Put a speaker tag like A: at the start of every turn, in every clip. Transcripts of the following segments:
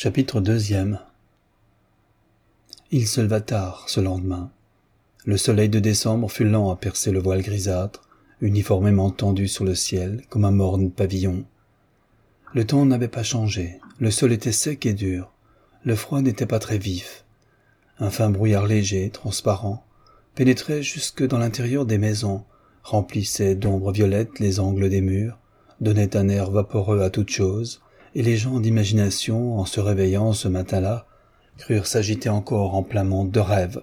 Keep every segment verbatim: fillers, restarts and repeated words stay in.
A: Chapitre deuxième. Il se leva tard ce lendemain. Le soleil de décembre fut lent à percer le voile grisâtre, uniformément tendu sur le ciel comme un morne pavillon. Le temps n'avait pas changé, le sol était sec et dur, le froid n'était pas très vif. Un fin brouillard léger, transparent, pénétrait jusque dans l'intérieur des maisons, remplissait d'ombres violettes les angles des murs, donnait un air vaporeux à toute chose, et les gens d'imagination, en se réveillant ce matin-là, crurent s'agiter encore en plein monde de rêve.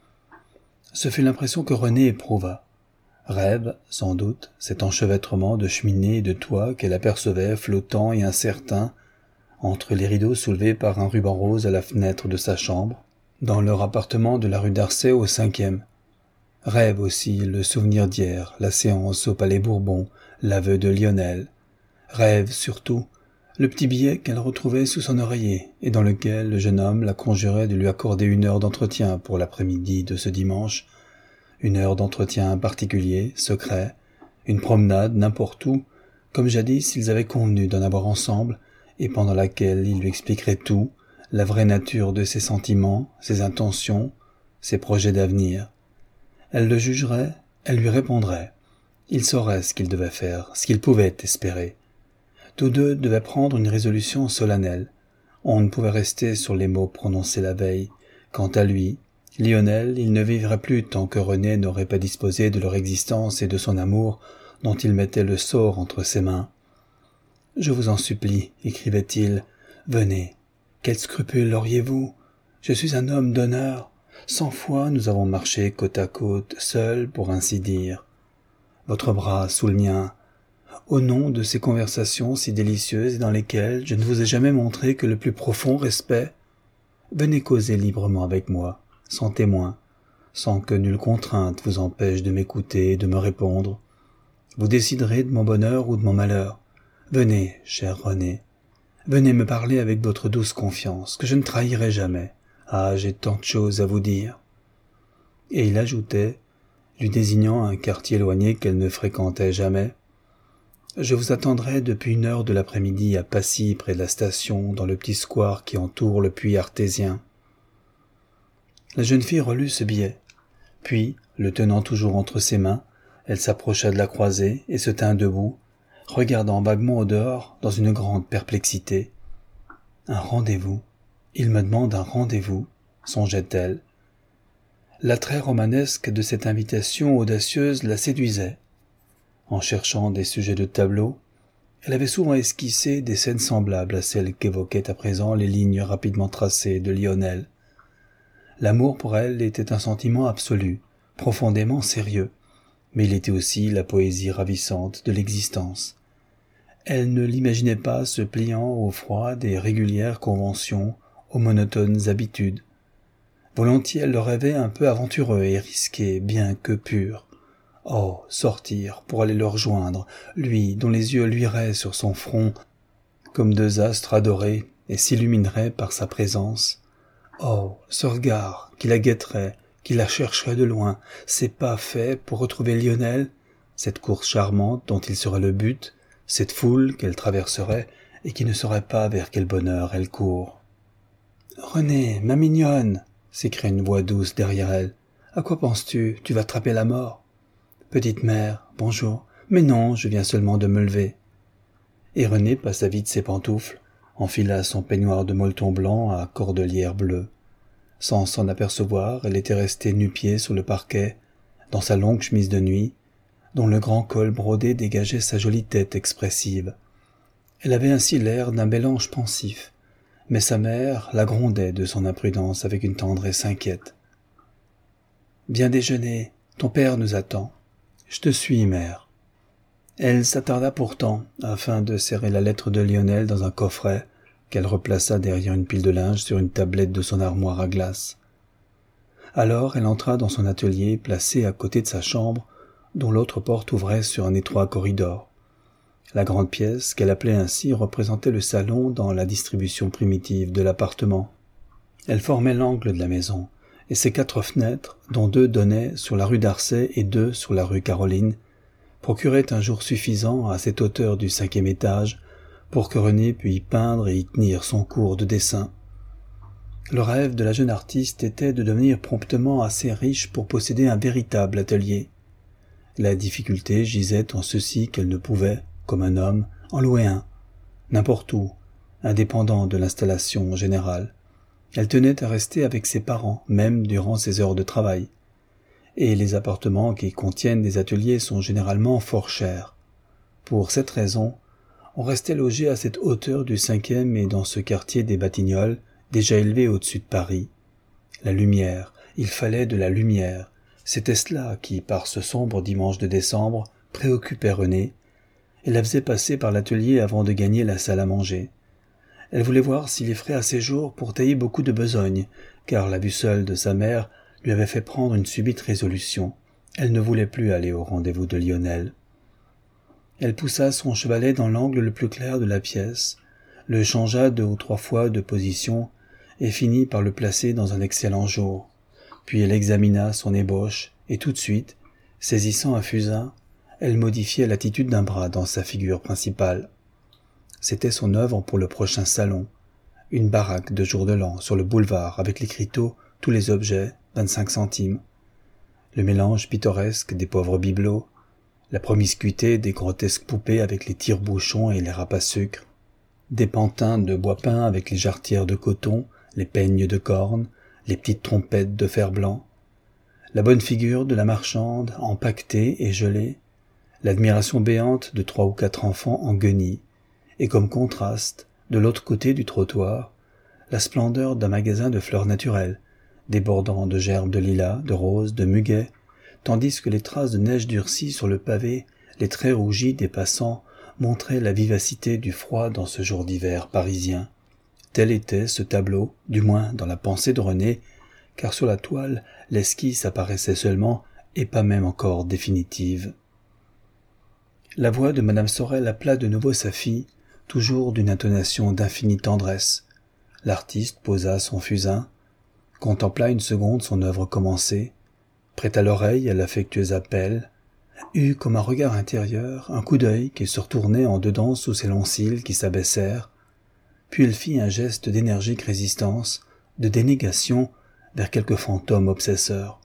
A: Ce fut l'impression que Renée éprouva. Rêve, sans doute, cet enchevêtrement de cheminées et de toits qu'elle apercevait flottant et incertain entre les rideaux soulevés par un ruban rose à la fenêtre de sa chambre, dans leur appartement de la rue d'Arcet au cinquième. Rêve aussi le souvenir d'hier, la séance au Palais Bourbon, l'aveu de Lionel. Rêve surtout le petit billet qu'elle retrouvait sous son oreiller et dans lequel le jeune homme la conjurait de lui accorder une heure d'entretien pour l'après-midi de ce dimanche, une heure d'entretien particulier, secret, une promenade n'importe où, comme jadis ils avaient convenu d'en avoir ensemble, et pendant laquelle il lui expliquerait tout, la vraie nature de ses sentiments, ses intentions, ses projets d'avenir. Elle le jugerait, elle lui répondrait. Il saurait ce qu'il devait faire, ce qu'il pouvait espérer. Tous deux devaient prendre une résolution solennelle. On ne pouvait rester sur les mots prononcés la veille. Quant à lui, Lionel, il ne vivrait plus tant que Renée n'aurait pas disposé de leur existence et de son amour dont il mettait le sort entre ses mains. « Je vous en supplie, écrivait-il, venez. Quel scrupule auriez-vous? Je suis un homme d'honneur. Cent fois nous avons marché côte à côte, seuls pour ainsi dire. Votre bras sous le mien. Au nom de ces conversations si délicieuses et dans lesquelles je ne vous ai jamais montré que le plus profond respect, venez causer librement avec moi, sans témoin, sans que nulle contrainte vous empêche de m'écouter et de me répondre. Vous déciderez de mon bonheur ou de mon malheur. Venez, chère Renée, venez me parler avec votre douce confiance, que je ne trahirai jamais. Ah, j'ai tant de choses à vous dire. » Et il ajoutait, lui désignant un quartier éloigné qu'elle ne fréquentait jamais, « Je vous attendrai depuis une heure de l'après-midi à Passy, près de la station, dans le petit square qui entoure le puits artésien. » La jeune fille relut ce billet. Puis, le tenant toujours entre ses mains, elle s'approcha de la croisée et se tint debout, regardant vaguement au dehors dans une grande perplexité. « Un rendez-vous. Il me demande un rendez-vous, » songeait-elle. L'attrait romanesque de cette invitation audacieuse la séduisait. En cherchant des sujets de tableau, elle avait souvent esquissé des scènes semblables à celles qu'évoquaient à présent les lignes rapidement tracées de Lionel. L'amour pour elle était un sentiment absolu, profondément sérieux, mais il était aussi la poésie ravissante de l'existence. Elle ne l'imaginait pas se pliant aux froides et régulières conventions, aux monotones habitudes. Volontiers elle le rêvait un peu aventureux et risqué, bien que pur. Oh, sortir pour aller le rejoindre, lui dont les yeux luiraient sur son front comme deux astres adorés et s'illumineraient par sa présence. Oh, ce regard qui la guetterait, qui la chercherait de loin, ces pas faits pour retrouver Lionel, cette course charmante dont il serait le but, cette foule qu'elle traverserait et qui ne saurait pas vers quel bonheur elle court. « Renée, ma mignonne !» s'écria une voix douce derrière elle. « À quoi penses-tu? Tu vas attraper la mort. »« Petite mère, bonjour. Mais non, je viens seulement de me lever. » Et Renée passa vite ses pantoufles, enfila son peignoir de molleton blanc à cordelière bleue. Sans s'en apercevoir, elle était restée nu-pieds sur le parquet, dans sa longue chemise de nuit, dont le grand col brodé dégageait sa jolie tête expressive. Elle avait ainsi l'air d'un bel ange pensif, mais sa mère la grondait de son imprudence avec une tendresse inquiète. « Viens déjeuner, ton père nous attend. »« Je te suis, mère. » Elle s'attarda pourtant, afin de serrer la lettre de Lionel dans un coffret qu'elle replaça derrière une pile de linge sur une tablette de son armoire à glace. Alors elle entra dans son atelier placé à côté de sa chambre, dont l'autre porte ouvrait sur un étroit corridor. La grande pièce, qu'elle appelait ainsi, représentait le salon dans la distribution primitive de l'appartement. Elle formait l'angle de la maison, et ses quatre fenêtres, dont deux donnaient sur la rue d'Arcet et deux sur la rue Caroline, procuraient un jour suffisant à cette hauteur du cinquième étage pour que René pût y peindre et y tenir son cours de dessin. Le rêve de la jeune artiste était de devenir promptement assez riche pour posséder un véritable atelier. La difficulté gisait en ceci qu'elle ne pouvait, comme un homme, en louer un, n'importe où, indépendant de l'installation générale. Elle tenait à rester avec ses parents, même durant ses heures de travail. Et les appartements qui contiennent des ateliers sont généralement fort chers. Pour cette raison, on restait logé à cette hauteur du cinquième et dans ce quartier des Batignolles, déjà élevé au-dessus de Paris. La lumière, il fallait de la lumière. C'était cela qui, par ce sombre dimanche de décembre, préoccupait René, et la faisait passer par l'atelier avant de gagner la salle à manger. Elle voulait voir s'il y ferait assez jour pour tailler beaucoup de besognes, car la vue seule de sa mère lui avait fait prendre une subite résolution. Elle ne voulait plus aller au rendez-vous de Lionel. Elle poussa son chevalet dans l'angle le plus clair de la pièce, le changea deux ou trois fois de position et finit par le placer dans un excellent jour. Puis elle examina son ébauche et tout de suite, saisissant un fusain, elle modifiait l'attitude d'un bras dans sa figure principale. C'était son œuvre pour le prochain salon, une baraque de jour de l'an sur le boulevard avec l'écriteau « Tous les objets, vingt-cinq centimes ». Le mélange pittoresque des pauvres bibelots, la promiscuité des grotesques poupées avec les tire-bouchons et les râpe-à-sucre, des pantins de bois peint avec les jarretières de coton, les peignes de corne, les petites trompettes de fer-blanc, la bonne figure de la marchande empaquetée et gelée, l'admiration béante de trois ou quatre enfants en guenilles, et comme contraste, de l'autre côté du trottoir, la splendeur d'un magasin de fleurs naturelles, débordant de gerbes de lilas, de roses, de muguets, tandis que les traces de neige durcie sur le pavé, les traits rougis des passants, montraient la vivacité du froid dans ce jour d'hiver parisien. Tel était ce tableau, du moins dans la pensée de René, car sur la toile, l'esquisse apparaissait seulement, et pas même encore définitive. La voix de madame Sorel appela de nouveau sa fille, toujours d'une intonation d'infinie tendresse. L'artiste posa son fusain, contempla une seconde son œuvre commencée, prêta l'oreille à l'affectueux appel, eut comme un regard intérieur un coup d'œil qui se retournait en dedans sous ses longs cils qui s'abaissèrent, puis elle fit un geste d'énergique résistance, de dénégation vers quelque fantôme obsesseur.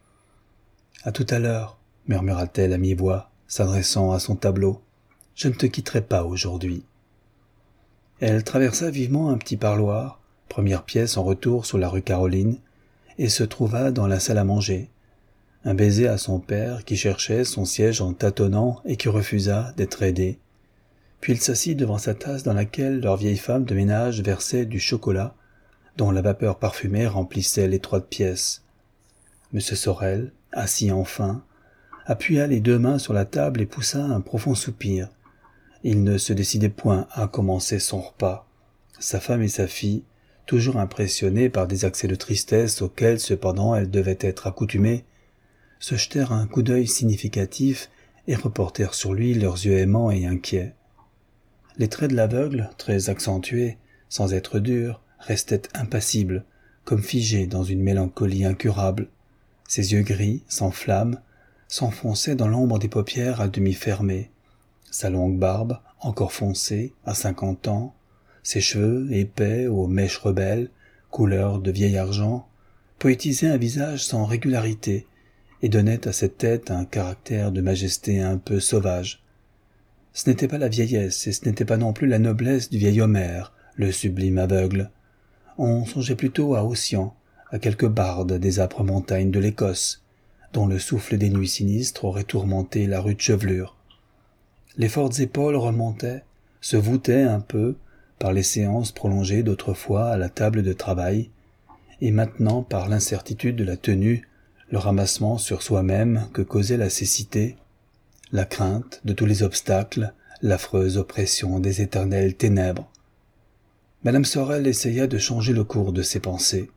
A: « À tout à l'heure, » murmura-t-elle à mi-voix, s'adressant à son tableau, « je ne te quitterai pas aujourd'hui. » Elle traversa vivement un petit parloir, première pièce en retour sur la rue Caroline, et se trouva dans la salle à manger. Un baiser à son père qui cherchait son siège en tâtonnant et qui refusa d'être aidé. Puis il s'assit devant sa tasse dans laquelle leur vieille femme de ménage versait du chocolat, dont la vapeur parfumée remplissait l'étroite pièce. Monsieur Sorel, assis enfin, appuya les deux mains sur la table et poussa un profond soupir. Il ne se décidait point à commencer son repas. Sa femme et sa fille, toujours impressionnées par des accès de tristesse auxquels cependant elles devaient être accoutumées, se jetèrent un coup d'œil significatif et reportèrent sur lui leurs yeux aimants et inquiets. Les traits de l'aveugle, très accentués, sans être durs, restaient impassibles, comme figés dans une mélancolie incurable. Ses yeux gris, sans flamme, s'enfonçaient dans l'ombre des paupières à demi fermées. Sa longue barbe, encore foncée, à cinquante ans, ses cheveux, épais, aux mèches rebelles, couleur de vieil argent, poétisaient un visage sans régularité et donnaient à cette tête un caractère de majesté un peu sauvage. Ce n'était pas la vieillesse et ce n'était pas non plus la noblesse du vieil Homère, le sublime aveugle. On songeait plutôt à Ossian, à quelque barde des âpres montagnes de l'Écosse, dont le souffle des nuits sinistres aurait tourmenté la rude chevelure. Les fortes épaules remontaient, se voûtaient un peu, par les séances prolongées d'autrefois à la table de travail, et maintenant par l'incertitude de la tenue, le ramassement sur soi-même que causait la cécité, la crainte de tous les obstacles, l'affreuse oppression des éternelles ténèbres. Madame Sorel essaya de changer le cours de ses pensées.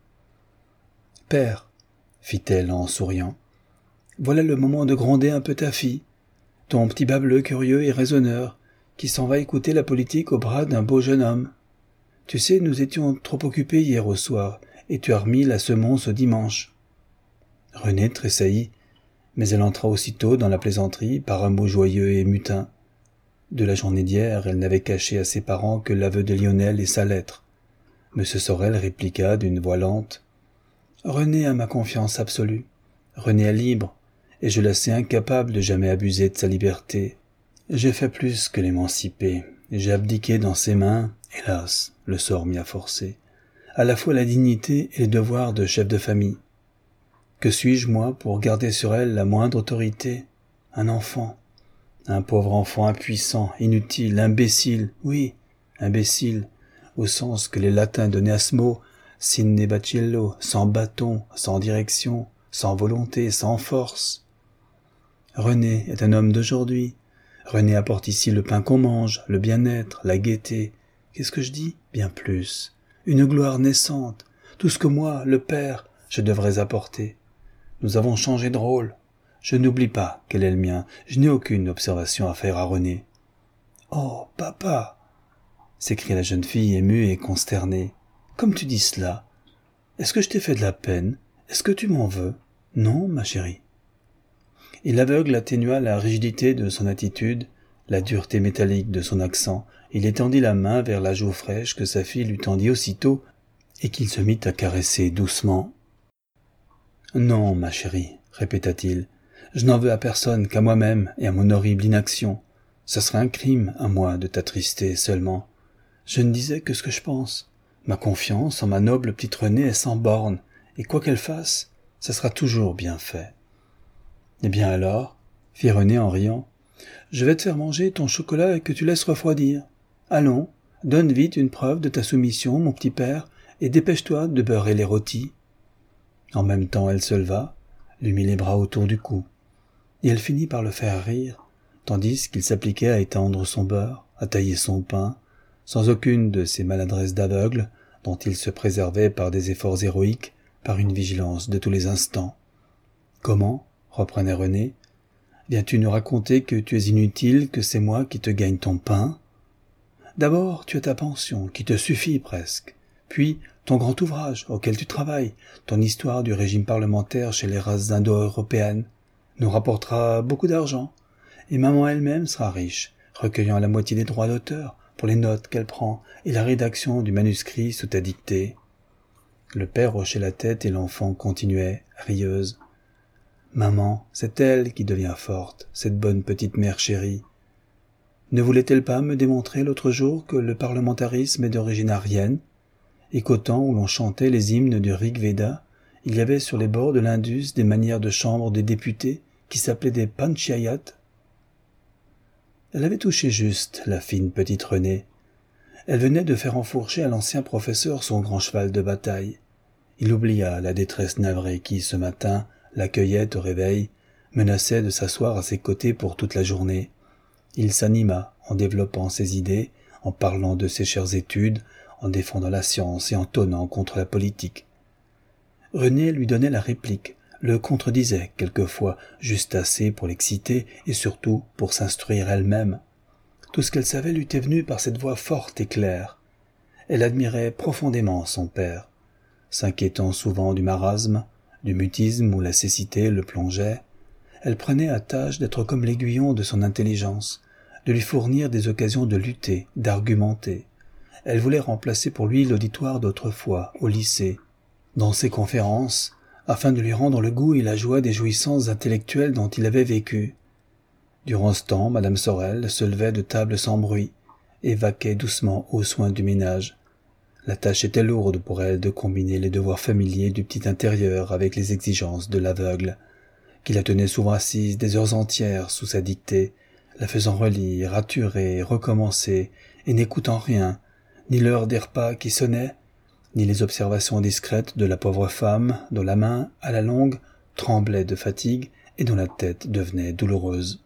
A: « Père, fit-elle en souriant, voilà le moment de gronder un peu ta fille, ton petit bas bleu curieux et raisonneur, qui s'en va écouter la politique au bras d'un beau jeune homme. Tu sais, nous étions trop occupés hier au soir, et tu as remis la semonce au dimanche. » René tressaillit, mais elle entra aussitôt dans la plaisanterie par un mot joyeux et mutin. De la journée d'hier, elle n'avait caché à ses parents que l'aveu de Lionel et sa lettre. Monsieur Sorel répliqua d'une voix lente. « René a ma confiance absolue. René est libre, et je la sais incapable de jamais abuser de sa liberté. J'ai fait plus que l'émanciper. J'ai abdiqué dans ses mains, hélas, le sort m'y a forcé, à la fois la dignité et les devoirs de chef de famille. Que suis-je, moi, pour garder sur elle la moindre autorité? Un enfant. Un pauvre enfant impuissant, inutile, imbécile, oui, imbécile, au sens que les latins donnaient à ce mot, sine bacillo, sans bâton, sans direction, sans volonté, sans force. René est un homme d'aujourd'hui. René apporte ici le pain qu'on mange, le bien-être, la gaieté. Qu'est-ce que je dis? Bien plus. Une gloire naissante. Tout ce que moi, le père, je devrais apporter. Nous avons changé de rôle. Je n'oublie pas quel est le mien. Je n'ai aucune observation à faire à René. « Oh, papa !» s'écria la jeune fille émue et consternée. « Comme tu dis cela. Est-ce que je t'ai fait de la peine? Est-ce que tu m'en veux? Non, ma chérie. » Et l'aveugle atténua la rigidité de son attitude, la dureté métallique de son accent. Il étendit la main vers la joue fraîche que sa fille lui tendit aussitôt et qu'il se mit à caresser doucement. « Non, ma chérie, » répéta-t-il, « je n'en veux à personne qu'à moi-même et à mon horrible inaction. Ce serait un crime à moi de t'attrister seulement. Je ne disais que ce que je pense. Ma confiance en ma noble petite Renée est sans borne, et quoi qu'elle fasse, ça sera toujours bien fait. » « Eh bien alors, fit René en riant, je vais te faire manger ton chocolat et que tu laisses refroidir. Allons, donne vite une preuve de ta soumission, mon petit père, et dépêche-toi de beurrer les rôtis. » En même temps, elle se leva, lui mit les bras autour du cou, et elle finit par le faire rire, tandis qu'il s'appliquait à étendre son beurre, à tailler son pain, sans aucune de ces maladresses d'aveugle dont il se préservait par des efforts héroïques, par une vigilance de tous les instants. « Comment ?» reprenait René. « Viens-tu nous raconter que tu es inutile, que c'est moi qui te gagne ton pain? D'abord, tu as ta pension, qui te suffit presque. Puis, ton grand ouvrage, auquel tu travailles, ton histoire du régime parlementaire chez les races indo-européennes, nous rapportera beaucoup d'argent. Et maman elle-même sera riche, recueillant la moitié des droits d'auteur pour les notes qu'elle prend et la rédaction du manuscrit sous ta dictée. » Le père hochait la tête et l'enfant continuait, rieuse. « Maman, c'est elle qui devient forte, cette bonne petite mère chérie. Ne voulait-elle pas me démontrer l'autre jour que le parlementarisme est d'origine aryenne, et qu'au temps où l'on chantait les hymnes du Rig Veda, il y avait sur les bords de l'Indus des manières de chambre des députés qui s'appelaient des panchayats? » Elle avait touché juste, la fine petite Renée. Elle venait de faire enfourcher à l'ancien professeur son grand cheval de bataille. Il oublia la détresse navrée qui, ce matin, l'accueillait au réveil, menaçait de s'asseoir à ses côtés pour toute la journée. Il s'anima en développant ses idées, en parlant de ses chères études, en défendant la science et en tonnant contre la politique. René lui donnait la réplique, le contredisait quelquefois, juste assez pour l'exciter et surtout pour s'instruire elle-même. Tout ce qu'elle savait lui était venu par cette voix forte et claire. Elle admirait profondément son père, s'inquiétant souvent du marasme, du mutisme où la cécité le plongeait. Elle prenait à tâche d'être comme l'aiguillon de son intelligence, de lui fournir des occasions de lutter, d'argumenter. Elle voulait remplacer pour lui l'auditoire d'autrefois, au lycée, dans ses conférences, afin de lui rendre le goût et la joie des jouissances intellectuelles dont il avait vécu. Durant ce temps, Madame Sorel se levait de table sans bruit et vaquait doucement aux soins du ménage. La tâche était lourde pour elle de combiner les devoirs familiers du petit intérieur avec les exigences de l'aveugle, qui la tenait souvent assise des heures entières sous sa dictée, la faisant relire, raturer, recommencer, et n'écoutant rien, ni l'heure des repas qui sonnait, ni les observations discrètes de la pauvre femme dont la main, à la longue, tremblait de fatigue et dont la tête devenait douloureuse.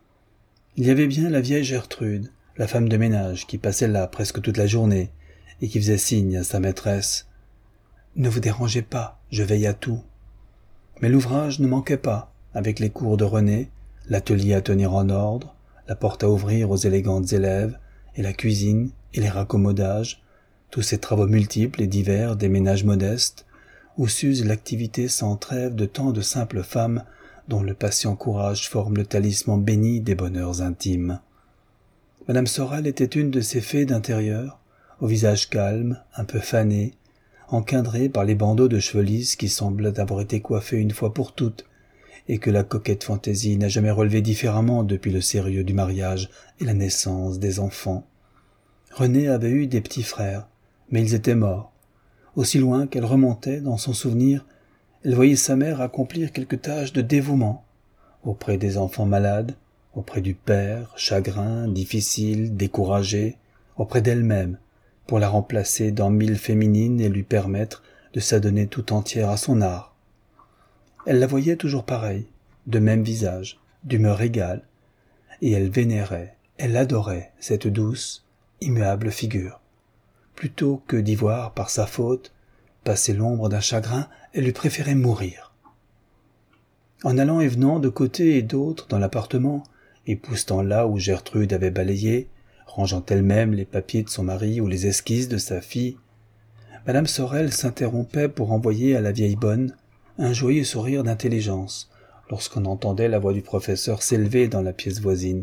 A: Il y avait bien la vieille Gertrude, la femme de ménage, qui passait là presque toute la journée, et qui faisait signe à sa maîtresse. « Ne vous dérangez pas, je veille à tout. » Mais l'ouvrage ne manquait pas, avec les cours de René, l'atelier à tenir en ordre, la porte à ouvrir aux élégantes élèves, et la cuisine, et les raccommodages, tous ces travaux multiples et divers des ménages modestes, où s'use l'activité sans trêve de tant de simples femmes dont le patient courage forme le talisman béni des bonheurs intimes. Madame Sorel était une de ces fées d'intérieur, au visage calme, un peu fané, encadré par les bandeaux de cheveux lisses qui semblent avoir été coiffés une fois pour toutes, et que la coquette fantaisie n'a jamais relevé différemment depuis le sérieux du mariage et la naissance des enfants. René avait eu des petits frères, mais ils étaient morts. Aussi loin qu'elle remontait dans son souvenir, elle voyait sa mère accomplir quelques tâches de dévouement, auprès des enfants malades, auprès du père, chagrin, difficile, découragé, auprès d'elle-même, pour la remplacer dans mille féminines et lui permettre de s'adonner tout entière à son art. Elle la voyait toujours pareille, de même visage, d'humeur égale, et elle vénérait, elle adorait cette douce, immuable figure. Plutôt que d'y voir, par sa faute, passer l'ombre d'un chagrin, elle lui préférait mourir. En allant et venant de côté et d'autre dans l'appartement, époussetant là où Gertrude avait balayé, rangeant elle-même les papiers de son mari ou les esquisses de sa fille, Madame Sorel s'interrompait pour envoyer à la vieille bonne un joyeux sourire d'intelligence lorsqu'on entendait la voix du professeur s'élever dans la pièce voisine.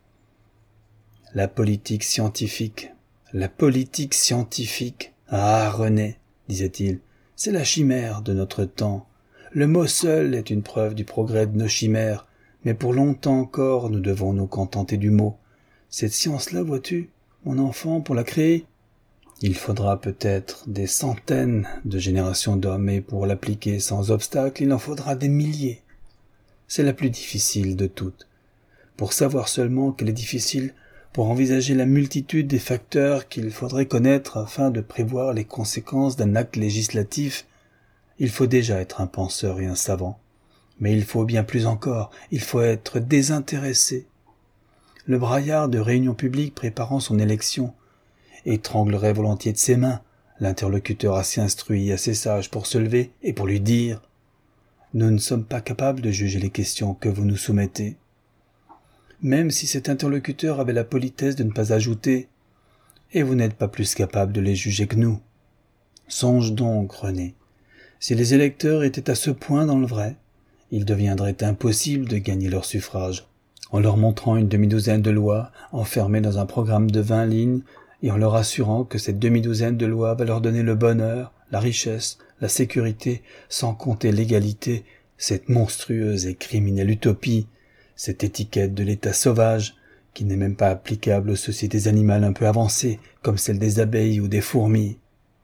A: La politique scientifique, la politique scientifique. Ah, René, disait-il, c'est la chimère de notre temps. Le mot seul est une preuve du progrès de nos chimères, mais pour longtemps encore nous devons nous contenter du mot. Cette science-là, vois-tu, mon enfant, pour la créer, il faudra peut-être des centaines de générations d'hommes, et pour l'appliquer sans obstacle, il en faudra des milliers. C'est la plus difficile de toutes. Pour savoir seulement qu'elle est difficile, pour envisager la multitude des facteurs qu'il faudrait connaître afin de prévoir les conséquences d'un acte législatif, il faut déjà être un penseur et un savant. Mais il faut bien plus encore, il faut être désintéressé. Le braillard de réunion publique préparant son élection étranglerait volontiers de ses mains l'interlocuteur assez instruit et assez sage pour se lever et pour lui dire « Nous ne sommes pas capables de juger les questions que vous nous soumettez. » Même si cet interlocuteur avait la politesse de ne pas ajouter « Et vous n'êtes pas plus capable de les juger que nous. » Songe donc, René, si les électeurs étaient à ce point dans le vrai, il deviendrait impossible de gagner leur suffrage. En leur montrant une demi-douzaine de lois enfermées dans un programme de vingt lignes et en leur assurant que cette demi-douzaine de lois va leur donner le bonheur, la richesse, la sécurité, sans compter l'égalité, cette monstrueuse et criminelle utopie, cette étiquette de l'état sauvage, qui n'est même pas applicable aux sociétés animales un peu avancées, comme celle des abeilles ou des fourmis.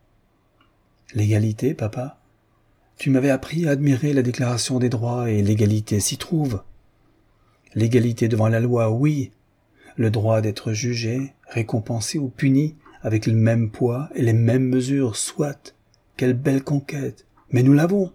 A: L'égalité, papa? Tu m'avais appris à admirer la Déclaration des droits, et l'égalité s'y trouve. L'égalité devant la loi, oui. Le droit d'être jugé, récompensé ou puni avec le même poids et les mêmes mesures, soit. Quelle belle conquête. Mais nous l'avons.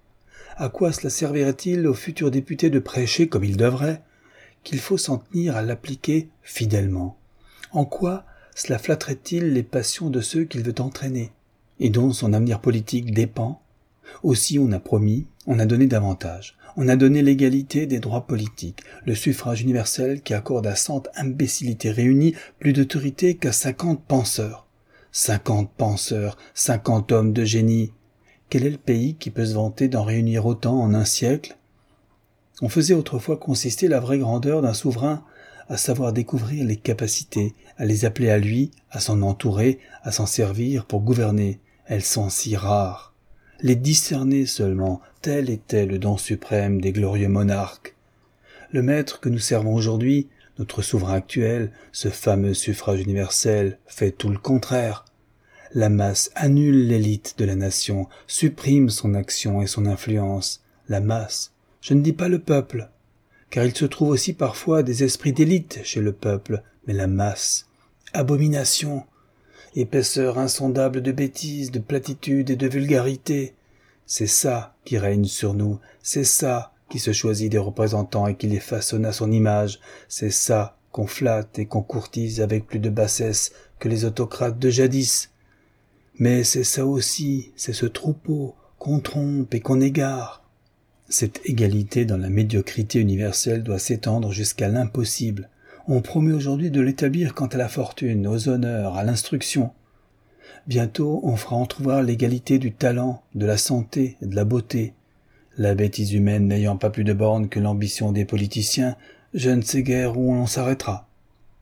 A: À quoi cela servirait-il aux futurs députés de prêcher comme ils devraient, qu'il faut s'en tenir à l'appliquer fidèlement? En quoi cela flatterait-il les passions de ceux qu'il veut entraîner, et dont son avenir politique dépend? Aussi on a promis, on a donné davantage. On a donné l'égalité des droits politiques, le suffrage universel qui accorde à cent imbécilités réunies plus d'autorité qu'à cinquante penseurs. Cinquante penseurs, cinquante hommes de génie. Quel est le pays qui peut se vanter d'en réunir autant en un siècle? On faisait autrefois consister la vraie grandeur d'un souverain à savoir découvrir les capacités, à les appeler à lui, à s'en entourer, à s'en servir pour gouverner. Elles sont si rares. Les discerner seulement, tel était le don suprême des glorieux monarques. Le maître que nous servons aujourd'hui, notre souverain actuel, ce fameux suffrage universel, fait tout le contraire. La masse annule l'élite de la nation, supprime son action et son influence. La masse, je ne dis pas le peuple, car il se trouve aussi parfois des esprits d'élite chez le peuple, mais la masse, abomination, épaisseur insondable de bêtises, de platitudes et de vulgarité. C'est ça qui règne sur nous, c'est ça qui se choisit des représentants et qui les façonne à son image, c'est ça qu'on flatte et qu'on courtise avec plus de bassesse que les autocrates de jadis. Mais c'est ça aussi, c'est ce troupeau qu'on trompe et qu'on égare. Cette égalité dans la médiocrité universelle doit s'étendre jusqu'à l'impossible. On promet aujourd'hui de l'établir quant à la fortune, aux honneurs, à l'instruction. Bientôt, on fera entrevoir l'égalité du talent, de la santé et de la beauté. La bêtise humaine n'ayant pas plus de bornes que l'ambition des politiciens, je ne sais guère où on s'arrêtera.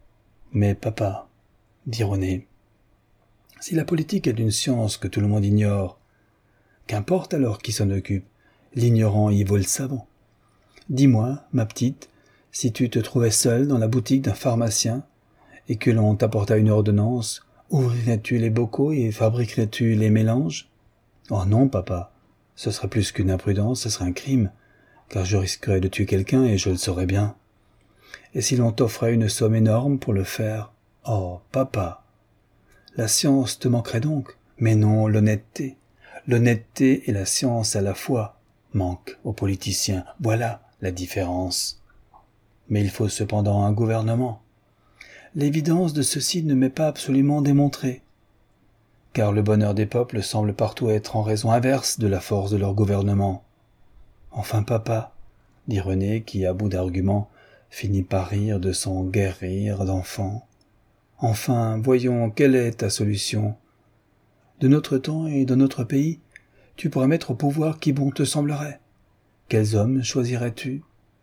A: Mais papa, dit René, si la politique est une science que tout le monde ignore, qu'importe alors qui s'en occupe, l'ignorant y vaut le savant. Dis-moi, ma petite, si tu te trouvais seule dans la boutique d'un pharmacien et que l'on t'apporta une ordonnance, ouvrirais-tu les bocaux et fabriquerais-tu les mélanges? Oh non, papa, ce serait plus qu'une imprudence, ce serait un crime, car je risquerais de tuer quelqu'un et je le saurais bien. Et si l'on t'offrait une somme énorme pour le faire? Oh, papa, la science te manquerait donc, mais non l'honnêteté. L'honnêteté et la science à la fois manquent aux politiciens, voilà la différence. Mais il faut cependant un gouvernement. L'évidence de ceci ne m'est pas absolument démontrée, car le bonheur des peuples semble partout être en raison inverse de la force de leur gouvernement. Enfin, papa, dit René, qui, à bout d'arguments, finit par rire de son gai rire d'enfant. Enfin, voyons, quelle est ta solution? De notre temps et de notre pays, tu pourrais mettre au pouvoir qui bon te semblerait. Quels hommes choisirais-tu?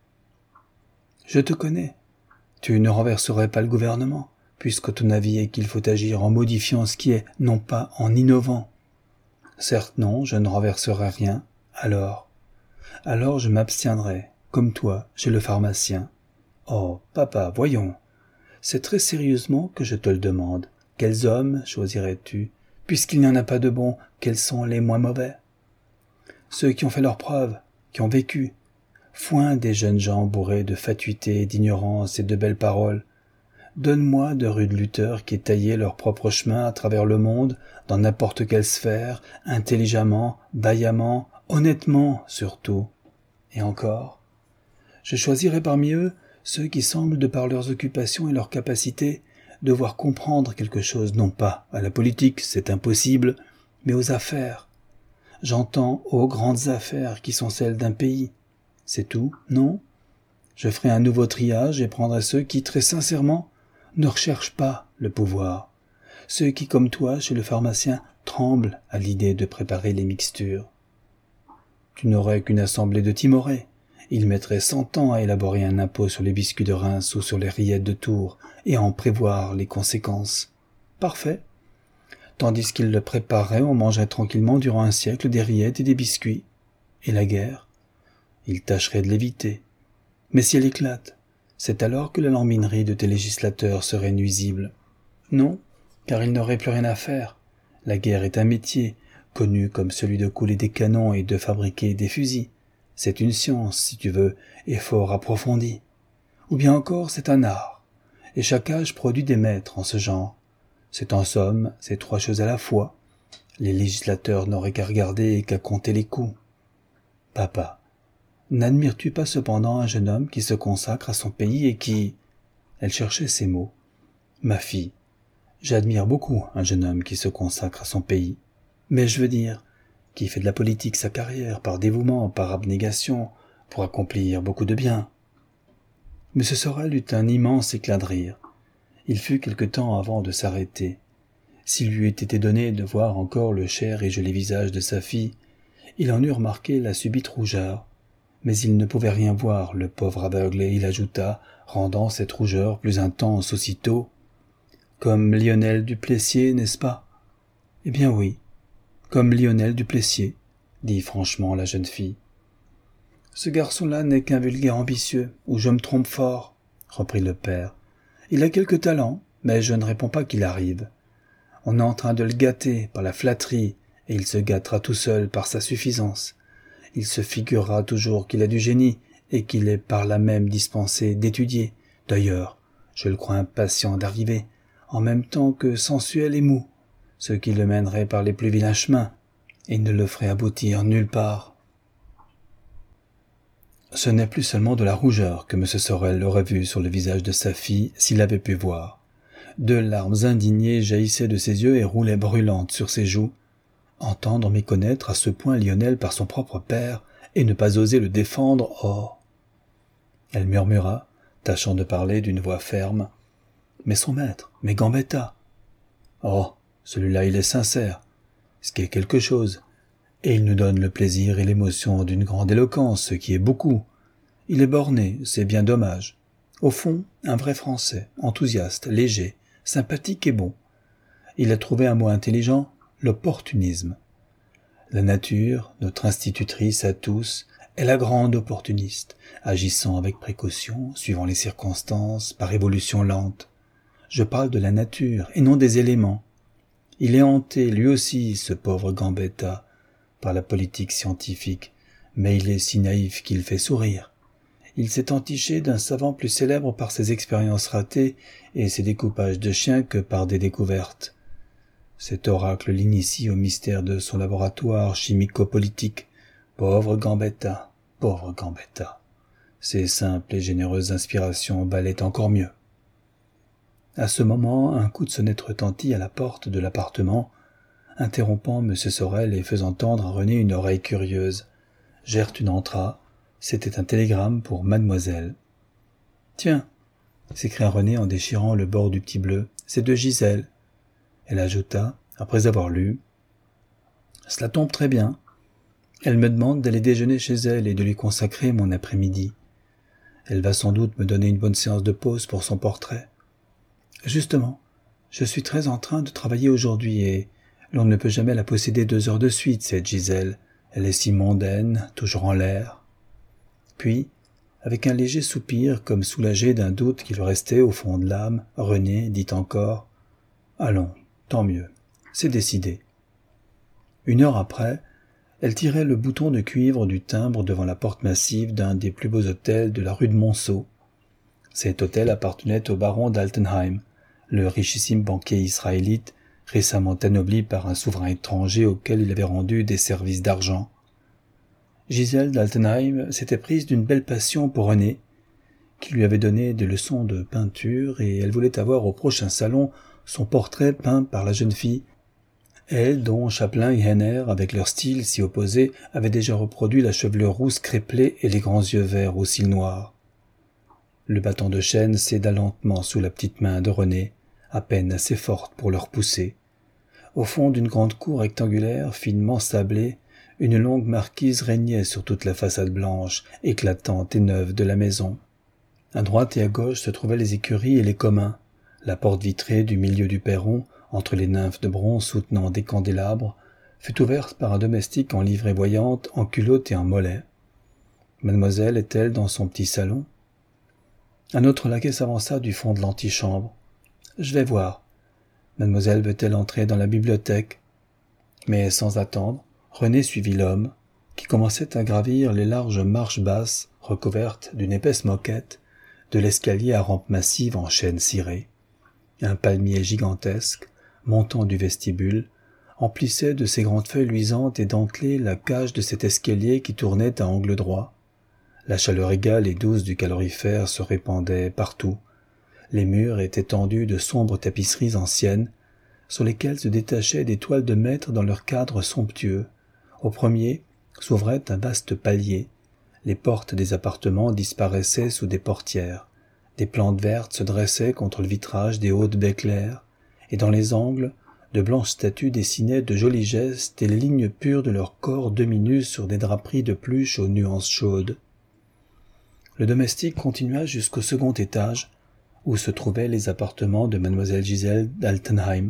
A: Je te connais. Tu ne renverserais pas le gouvernement, puisque ton avis est qu'il faut agir en modifiant ce qui est, non pas en innovant. Certes non, je ne renverserai rien, alors. Alors je m'abstiendrai, comme toi, chez le pharmacien. Oh, papa, voyons. C'est très sérieusement que je te le demande. Quels hommes choisirais-tu? Puisqu'il n'y en a pas de bons, quels sont les moins mauvais? Ceux qui ont fait leurs preuves, qui ont vécu. Foin des jeunes gens bourrés de fatuité, d'ignorance et de belles paroles. Donne-moi de rudes lutteurs qui aient taillé leur propre chemin à travers le monde, dans n'importe quelle sphère, intelligemment, vaillamment, honnêtement surtout. Et encore, je choisirai parmi eux ceux qui semblent, de par leurs occupations et leurs capacités, devoir comprendre quelque chose, non pas à la politique, c'est impossible, mais aux affaires. J'entends aux grandes affaires qui sont celles d'un pays. C'est tout, non? Je ferai un nouveau triage et prendrai ceux qui, très sincèrement, ne recherchent pas le pouvoir. Ceux qui, comme toi, chez le pharmacien, tremblent à l'idée de préparer les mixtures. Tu n'aurais qu'une assemblée de timorés. Ils mettraient cent ans à élaborer un impôt sur les biscuits de Reims ou sur les rillettes de Tours et à en prévoir les conséquences. Parfait. Tandis qu'ils le prépareraient, on mangerait tranquillement durant un siècle des rillettes et des biscuits. Et la guerre? Ils tâcheraient de l'éviter. Mais si elle éclate, c'est alors que la lambinerie de tes législateurs serait nuisible. Non, car ils n'auraient plus rien à faire. La guerre est un métier, connu comme celui de couler des canons et de fabriquer des fusils. C'est une science, si tu veux, et fort approfondie. Ou bien encore, c'est un art, et chaque âge produit des maîtres en ce genre. C'est en somme ces trois choses à la fois. Les législateurs n'auraient qu'à regarder et qu'à compter les coups. Papa, n'admires-tu pas cependant un jeune homme qui se consacre à son pays et qui... Elle cherchait ses mots. Ma fille, j'admire beaucoup un jeune homme qui se consacre à son pays. Mais je veux dire, qui fait de la politique sa carrière par dévouement, par abnégation, pour accomplir beaucoup de bien. Monsieur Sorel eut un immense éclat de rire. Il fut quelque temps avant de s'arrêter. S'il lui eût été donné de voir encore le cher et joli visage de sa fille, il en eût remarqué la subite rougeur. Mais il ne pouvait rien voir, le pauvre aveugle, et il ajouta, rendant cette rougeur plus intense aussitôt, « Comme Lionel Duplessier, n'est-ce pas ?»« Eh bien oui, comme Lionel Duplessier, » dit franchement la jeune fille. « Ce garçon-là n'est qu'un vulgaire ambitieux, ou je me trompe fort, » reprit le père. « Il a quelque talent, mais je ne réponds pas qu'il arrive. On est en train de le gâter par la flatterie, et il se gâtera tout seul par sa suffisance. Il se figurera toujours qu'il a du génie, et qu'il est par là même dispensé d'étudier. D'ailleurs, je le crois impatient d'arriver, en même temps que sensuel et mou, ce qui le mènerait par les plus vilains chemins, et ne le ferait aboutir nulle part. » Ce n'est plus seulement de la rougeur que M. Sorel aurait vu sur le visage de sa fille s'il avait pu voir. Deux larmes indignées jaillissaient de ses yeux et roulaient brûlantes sur ses joues. Entendre méconnaître à ce point Lionel par son propre père et ne pas oser le défendre, oh! Elle murmura, tâchant de parler d'une voix ferme. « Mais son maître, mais Gambetta !»« Oh, celui-là il est sincère, ce qui est quelque chose. Et il nous donne le plaisir et l'émotion d'une grande éloquence, ce qui est beaucoup. Il est borné, c'est bien dommage. Au fond, un vrai Français, enthousiaste, léger, sympathique et bon. Il a trouvé un mot intelligent, l'opportunisme. La nature, notre institutrice à tous, est la grande opportuniste, agissant avec précaution, suivant les circonstances, par évolution lente. Je parle de la nature, et non des éléments. Il est hanté, lui aussi, ce pauvre Gambetta, par la politique scientifique, mais il est si naïf qu'il fait sourire. Il s'est entiché d'un savant plus célèbre par ses expériences ratées et ses découpages de chiens que par des découvertes. Cet oracle l'initie au mystère de son laboratoire chimico-politique. Pauvre Gambetta, pauvre Gambetta. Ses simples et généreuses inspirations valaient encore mieux. À ce moment, un coup de sonnette retentit à la porte de l'appartement, interrompant M. Sorel et faisant tendre à René une oreille curieuse. Gertrude entra. C'était un télégramme pour mademoiselle. « Tiens !» s'écria René en déchirant le bord du petit bleu. « C'est de Gisèle. » Elle ajouta, après avoir lu, « Cela tombe très bien. Elle me demande d'aller déjeuner chez elle et de lui consacrer mon après-midi. Elle va sans doute me donner une bonne séance de pause pour son portrait. Justement, je suis très en train de travailler aujourd'hui et l'on ne peut jamais la posséder deux heures de suite, cette Gisèle. Elle est si mondaine, toujours en l'air. » Puis, avec un léger soupir, comme soulagé d'un doute qui lui restait au fond de l'âme, René dit encore « Allons, tant mieux, c'est décidé. » Une heure après, elle tirait le bouton de cuivre du timbre devant la porte massive d'un des plus beaux hôtels de la rue de Monceau. Cet hôtel appartenait au baron d'Altenheim, le richissime banquier israélite, récemment anobli par un souverain étranger auquel il avait rendu des services d'argent. Gisèle d'Altenheim s'était prise d'une belle passion pour René, qui lui avait donné des leçons de peinture, et elle voulait avoir au prochain salon son portrait peint par la jeune fille, elle dont Chaplin et Henner, avec leur style si opposé, avaient déjà reproduit la chevelure rousse crêpelée et les grands yeux verts aux cils noirs. Le bâton de chêne céda lentement sous la petite main de René, à peine assez forte pour le repousser. Au fond d'une grande cour rectangulaire, finement sablée, une longue marquise régnait sur toute la façade blanche, éclatante et neuve de la maison. À droite et à gauche se trouvaient les écuries et les communs. La porte vitrée du milieu du perron, entre les nymphes de bronze soutenant des candélabres, fut ouverte par un domestique en livrée voyante, en culotte et en mollet. Mademoiselle est-elle dans son petit salon? Un autre laquais s'avança du fond de l'antichambre. « Je vais voir. Mademoiselle veut-elle entrer dans la bibliothèque ?» Mais sans attendre, René suivit l'homme, qui commençait à gravir les larges marches basses, recouvertes d'une épaisse moquette, de l'escalier à rampe massive en chêne ciré. Un palmier gigantesque, montant du vestibule, emplissait de ses grandes feuilles luisantes et dentelées la cage de cet escalier qui tournait à angle droit. La chaleur égale et douce du calorifère se répandait partout. Les murs étaient tendus de sombres tapisseries anciennes, sur lesquelles se détachaient des toiles de maître dans leur cadre somptueux. Au premier s'ouvrait un vaste palier. Les portes des appartements disparaissaient sous des portières. Des plantes vertes se dressaient contre le vitrage des hautes baies claires, et dans les angles, de blanches statues dessinaient de jolis gestes et les lignes pures de leurs corps demi-nus sur des draperies de pluche aux nuances chaudes. Le domestique continua jusqu'au second étage, où se trouvaient les appartements de mademoiselle Gisèle d'Altenheim.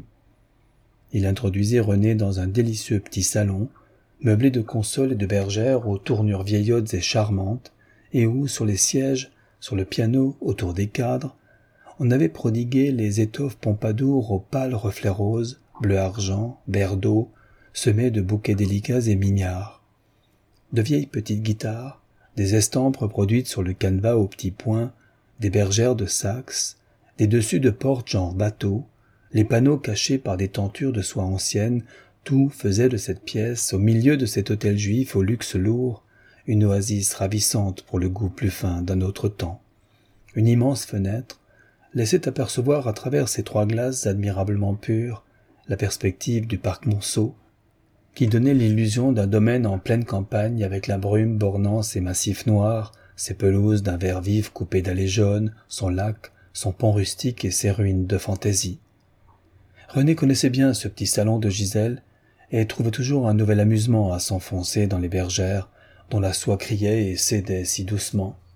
A: Il introduisit René dans un délicieux petit salon, meublé de consoles et de bergères aux tournures vieillottes et charmantes, et où, sur les sièges, sur le piano, autour des cadres, on avait prodigué les étoffes Pompadour aux pâles reflets roses, bleu-argent, vert d'eau, semés de bouquets délicats et mignards. De vieilles petites guitares, des estampes reproduites sur le canevas aux petits points, des bergères de Saxe, des dessus de porte genre bateau, les panneaux cachés par des tentures de soie ancienne, tout faisait de cette pièce, au milieu de cet hôtel juif au luxe lourd, une oasis ravissante pour le goût plus fin d'un autre temps. Une immense fenêtre laissait apercevoir à travers ces trois glaces admirablement pures la perspective du parc Monceau, qui donnait l'illusion d'un domaine en pleine campagne avec la brume bornant ses massifs noirs, ses pelouses d'un vert vif coupé d'allées jaunes, son lac, son pont rustique et ses ruines de fantaisie. René connaissait bien ce petit salon de Gisèle et trouvait toujours un nouvel amusement à s'enfoncer dans les bergères dont la soie criait et cédait si doucement.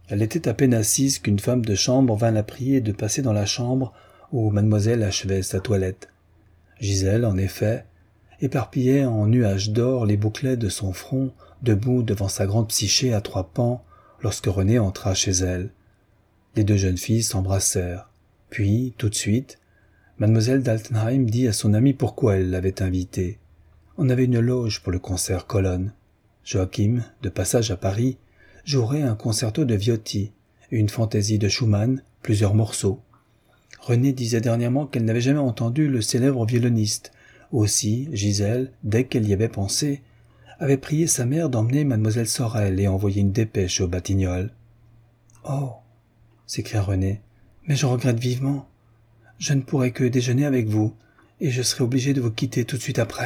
A: Elle était à peine assise qu'une femme de chambre vint la prier de passer dans la chambre où mademoiselle achevait sa toilette. Gisèle, en effet, éparpillait en nuages d'or les bouclets de son front, debout devant sa grande Psyché à trois pans, lorsque René entra chez elle. Les deux jeunes filles s'embrassèrent. Puis, tout de suite, mademoiselle d'Altenheim dit à son amie pourquoi elle l'avait invitée. On avait une loge pour le concert Colonne. Joachim, de passage à Paris, jouerait un concerto de Viotti, une fantaisie de Schumann, plusieurs morceaux. René disait dernièrement qu'elle n'avait jamais entendu le célèbre violoniste. Aussi, Gisèle, dès qu'elle y avait pensé, avait prié sa mère d'emmener mademoiselle Sorel et envoyer une dépêche aux Batignolles. « Oh !» s'écria René, « mais je regrette vivement. Je ne pourrai que déjeuner avec vous, et je serai obligé de vous quitter tout de suite après. »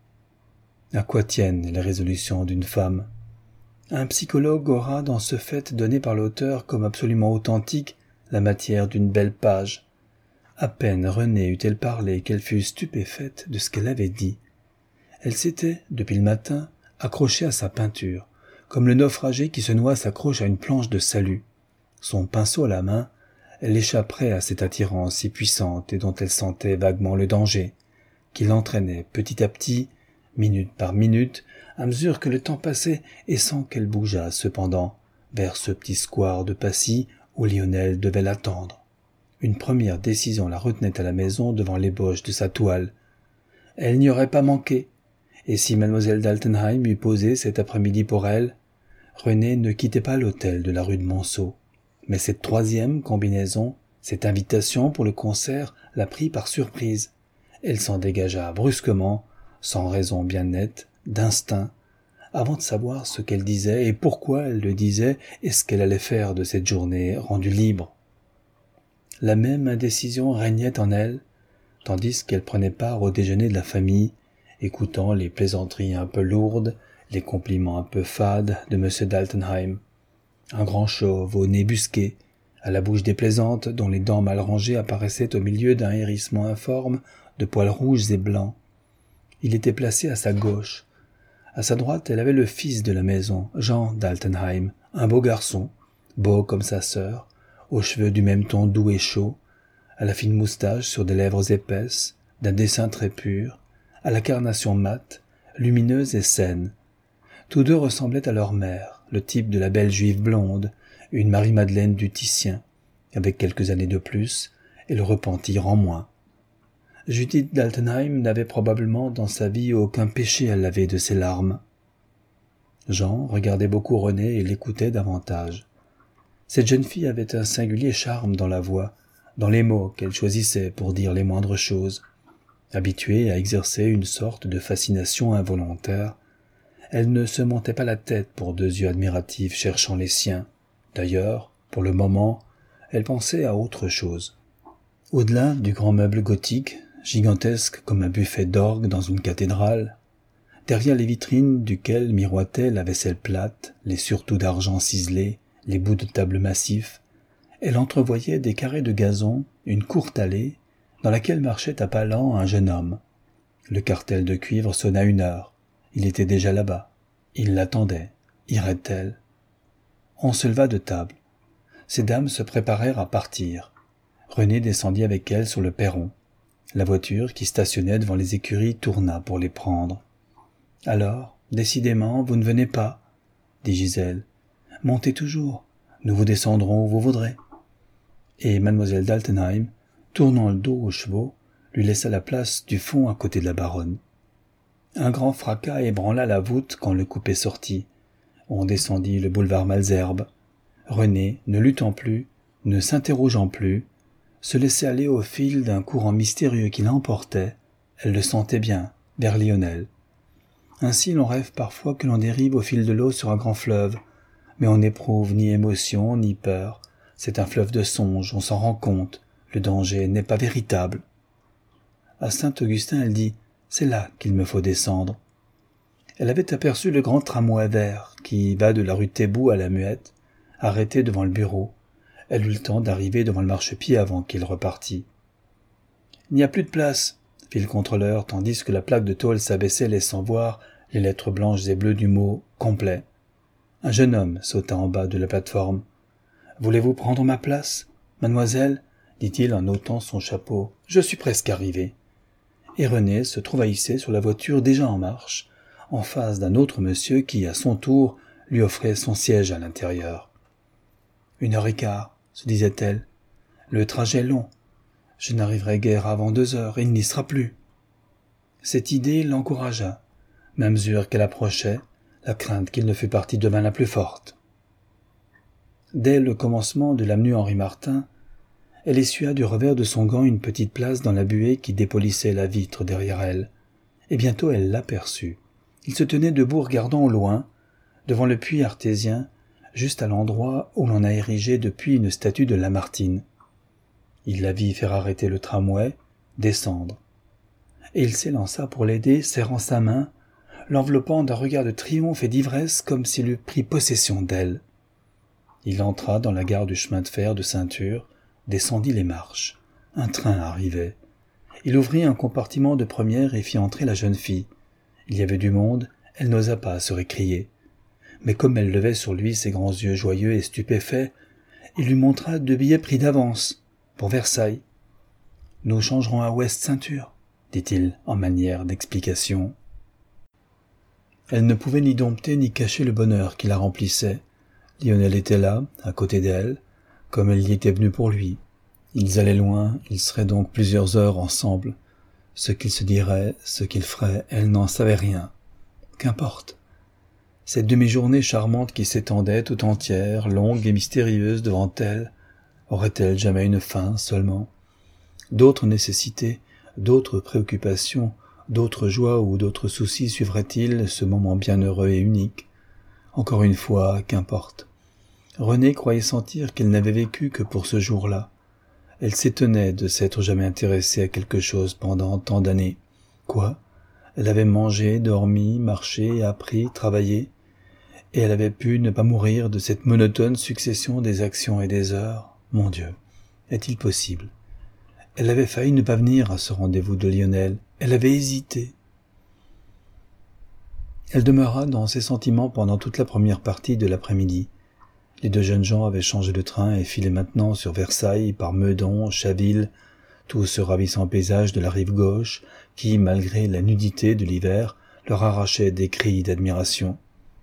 A: À quoi tiennent les résolutions d'une femme? Un psychologue aura dans ce fait donné par l'auteur comme absolument authentique la matière d'une belle page. À peine Renée eut-elle parlé qu'elle fut stupéfaite de ce qu'elle avait dit. Elle s'était, depuis le matin, accrochée à sa peinture, comme le naufragé qui se noie s'accroche à une planche de salut. Son pinceau à la main, elle échapperait à cette attirance si puissante et dont elle sentait vaguement le danger, qui l'entraînait petit à petit, minute par minute, à mesure que le temps passait et sans qu'elle bougeât cependant, vers ce petit square de Passy où Lionel devait l'attendre. Une première décision la retenait à la maison devant l'ébauche de sa toile. Elle n'y aurait pas manqué, et si mademoiselle d'Altenheim eût posé cet après-midi pour elle, René ne quittait pas l'hôtel de la rue de Monceau. Mais cette troisième combinaison, cette invitation pour le concert, la prit par surprise. Elle s'en dégagea brusquement, sans raison bien nette, d'instinct, avant de savoir ce qu'elle disait et pourquoi elle le disait et ce qu'elle allait faire de cette journée rendue libre. La même indécision régnait en elle, tandis qu'elle prenait part au déjeuner de la famille, écoutant les plaisanteries un peu lourdes, les compliments un peu fades de M. d'Altenheim. Un grand chauve au nez busqué, à la bouche déplaisante dont les dents mal rangées apparaissaient au milieu d'un hérissement informe de poils rouges et blancs. Il était placé à sa gauche. À sa droite, elle avait le fils de la maison, Jean d'Altenheim, un beau garçon, beau comme sa sœur, aux cheveux du même ton doux et chaud, à la fine moustache sur des lèvres épaisses, d'un dessin très pur, à la carnation mate, lumineuse et saine. Tous deux ressemblaient à leur mère, le type de la belle juive blonde, une Marie-Madeleine du Titien, avec quelques années de plus, et le repentir en moins. Judith d'Altenheim n'avait probablement dans sa vie aucun péché à laver de ses larmes. Jean regardait beaucoup René et l'écoutait davantage. Cette jeune fille avait un singulier charme dans la voix, dans les mots qu'elle choisissait pour dire les moindres choses. Habituée à exercer une sorte de fascination involontaire, elle ne se montait pas la tête pour deux yeux admiratifs cherchant les siens. D'ailleurs, pour le moment, elle pensait à autre chose. Au-delà du grand meuble gothique, gigantesque comme un buffet d'orgue dans une cathédrale, derrière les vitrines duquel miroitaient la vaisselle plate, les surtouts d'argent ciselés, les bouts de table massifs, elle entrevoyait des carrés de gazon, une courte allée, dans laquelle marchait à pas lents un jeune homme. Le cartel de cuivre sonna une heure. Il était déjà là-bas. Il l'attendait. Irait-elle? On se leva de table. Ces dames se préparèrent à partir. René descendit avec elles sur le perron. La voiture qui stationnait devant les écuries tourna pour les prendre. « Alors, décidément, vous ne venez pas, » dit Gisèle. « Montez toujours, nous vous descendrons où vous voudrez. » Et mademoiselle d'Altenheim, tournant le dos aux chevaux, lui laissa la place du fond à côté de la baronne. Un grand fracas ébranla la voûte quand le coupé sortit. On descendit le boulevard Malesherbes. René, ne luttant plus, ne s'interrogeant plus, se laissait aller au fil d'un courant mystérieux qui l'emportait, elle le sentait bien, vers Lionel. Ainsi l'on rêve parfois que l'on dérive au fil de l'eau sur un grand fleuve, mais on n'éprouve ni émotion ni peur. C'est un fleuve de songe, on s'en rend compte, le danger n'est pas véritable. À Saint-Augustin, elle dit « C'est là qu'il me faut descendre ». Elle avait aperçu le grand tramway vert qui va de la rue Thébout à la Muette, arrêté devant le bureau. Elle eut le temps d'arriver devant le marchepied avant qu'il repartît. « Il n'y a plus de place », fit le contrôleur, tandis que la plaque de tôle s'abaissait laissant voir les lettres blanches et bleues du mot « complet ». Un jeune homme sauta en bas de la plateforme. « Voulez-vous prendre ma place, mademoiselle ?» dit-il en ôtant son chapeau. « Je suis presque arrivé. » Et René se trouva hissé sur la voiture déjà en marche, en face d'un autre monsieur qui, à son tour, lui offrait son siège à l'intérieur. « Une heure et quart, » se disait-elle. « Le trajet est long. Je n'arriverai guère avant deux heures, il n'y sera plus. » Cette idée l'encouragea, mais à mesure qu'elle approchait, la crainte qu'il ne fût parti devint la plus forte. Dès le commencement de l'avenue Henri Martin, elle essuya du revers de son gant une petite place dans la buée qui dépolissait la vitre derrière elle, et bientôt elle l'aperçut. Il se tenait debout regardant au loin, devant le puits artésien, juste à l'endroit où l'on a érigé depuis une statue de Lamartine. Il la vit faire arrêter le tramway, descendre, et il s'élança pour l'aider, serrant sa main, l'enveloppant d'un regard de triomphe et d'ivresse comme s'il eût pris possession d'elle. Il entra dans la gare du chemin de fer de Ceinture, descendit les marches. Un train arrivait. Il ouvrit un compartiment de première et fit entrer la jeune fille. Il y avait du monde, elle n'osa pas se récrier. Mais comme elle levait sur lui ses grands yeux joyeux et stupéfaits, il lui montra deux billets pris d'avance, pour Versailles. « Nous changerons à Ouest Ceinture, » dit-il en manière d'explication. Elle ne pouvait ni dompter ni cacher le bonheur qui la remplissait. Lionel était là, à côté d'elle, comme elle y était venue pour lui. Ils allaient loin, ils seraient donc plusieurs heures ensemble. Ce qu'ils se diraient, ce qu'ils feraient, elle n'en savait rien. Qu'importe. Cette demi-journée charmante qui s'étendait tout entière, longue et mystérieuse devant elle, aurait-elle jamais une fin seulement? D'autres nécessités, d'autres préoccupations, d'autres joies ou d'autres soucis suivraient-ils ce moment bienheureux et unique? Encore une fois, qu'importe. René croyait sentir qu'elle n'avait vécu que pour ce jour-là. Elle s'étonnait de s'être jamais intéressée à quelque chose pendant tant d'années. Quoi? Elle avait mangé, dormi, marché, appris, travaillé, et elle avait pu ne pas mourir de cette monotone succession des actions et des heures. Mon Dieu, est-il possible? Elle avait failli ne pas venir à ce rendez-vous de Lionel. Elle avait hésité. Elle demeura dans ses sentiments pendant toute la première partie de l'après-midi. Les deux jeunes gens avaient changé de train et filaient maintenant sur Versailles par Meudon, Chaville, tout ce ravissant paysage de la rive gauche qui, malgré la nudité de l'hiver, leur arrachait des cris d'admiration.